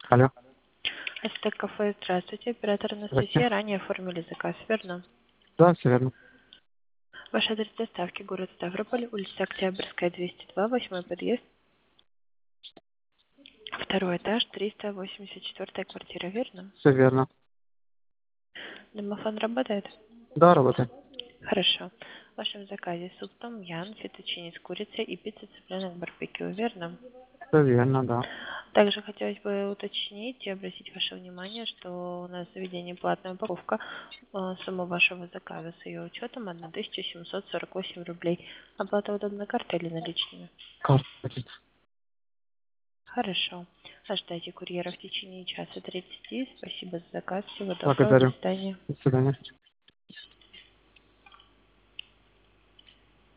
Алло, Астек кафе, здравствуйте. Оператор здрасте. Анастасия. Ранее оформили заказ, верно? Да, все верно. Ваш адрес доставки город Ставрополь, улица Октябрьская, 202, 8 подъезд, второй этаж, 384 квартира, верно? Все верно. Домофон работает? Да, работает. Хорошо. В вашем заказе суп том ян, фетучини с курицей и пицца цыпленок барбекю, верно? Все верно, да. Также хотелось бы уточнить и обратить ваше внимание, что у нас в заведении платная упаковка сумма вашего заказа с ее учетом 1748 рублей. Оплата удобной картой или наличными? Карта. Хорошо. Ожидайте курьера в течение часа 30. Спасибо за заказ. Всего доброго. До Благодарю. свидания. До свидания.